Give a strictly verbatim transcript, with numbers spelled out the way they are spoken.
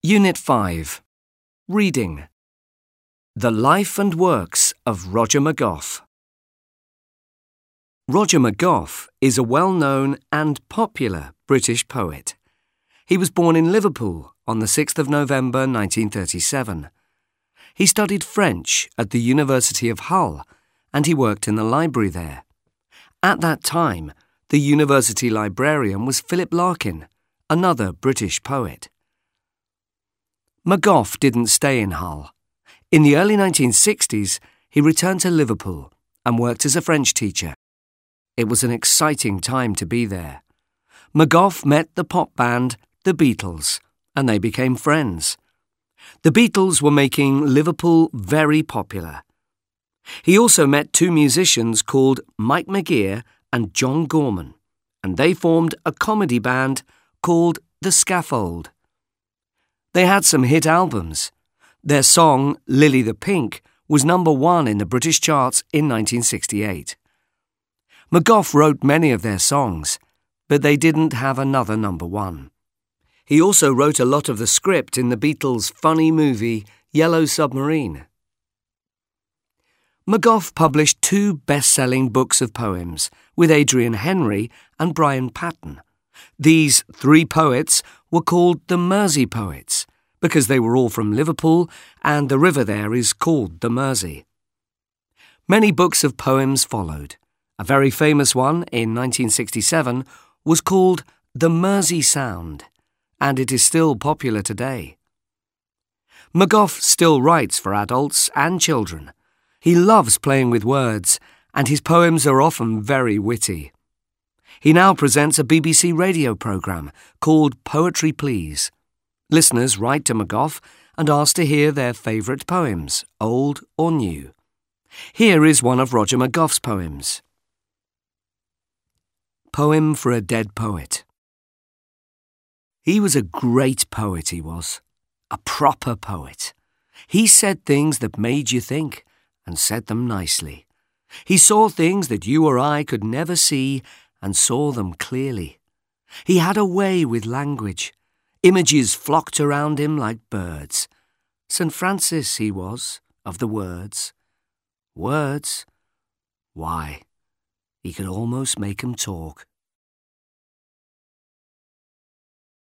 Unit five. Reading. The Life and Works of Roger McGough. Roger McGough is a well-known and popular British poet. He was born in Liverpool on the sixth of November nineteen thirty-seven. He studied French at the University of Hull, and he worked in the library there. At that time, the university librarian was Philip Larkin, another British poet. McGough didn't stay in Hull. In the early nineteen sixties, he returned to Liverpool and worked as a French teacher. It was an exciting time to be there. McGough met the pop band The Beatles, and they became friends. The Beatles were making Liverpool very popular. He also met two musicians called Mike McGear and John Gorman, and they formed a comedy band called The Scaffold. They had some hit albums. Their song, Lily the Pink, was number one in the British charts in nineteen sixty-eight. McGough wrote many of their songs, but they didn't have another number one. He also wrote a lot of the script in the Beatles' funny movie, Yellow Submarine. McGough published two best-selling books of poems with Adrian Henry and Brian Patten. These three poets were called the Mersey Poets because they were all from Liverpool and the river there is called the Mersey. Many books of poems followed. A very famous one in nineteen sixty-seven was called The Mersey Sound, and it is still popular today. McGough still writes for adults and children. He loves playing with words, and his poems are often very witty. He now presents a B B C radio programme called Poetry Please. Listeners write to McGough and ask to hear their favourite poems, old or new. Here is one of Roger McGough's poems. Poem for a Dead Poet. He was a great poet, he was. A proper poet. He said things that made you think, and said them nicely. He saw things that you or I could never see, and saw them clearly. He had a way with language. Images flocked around him like birds. Saint Francis he was, of the words. Words? Why, he could almost make 'em talk.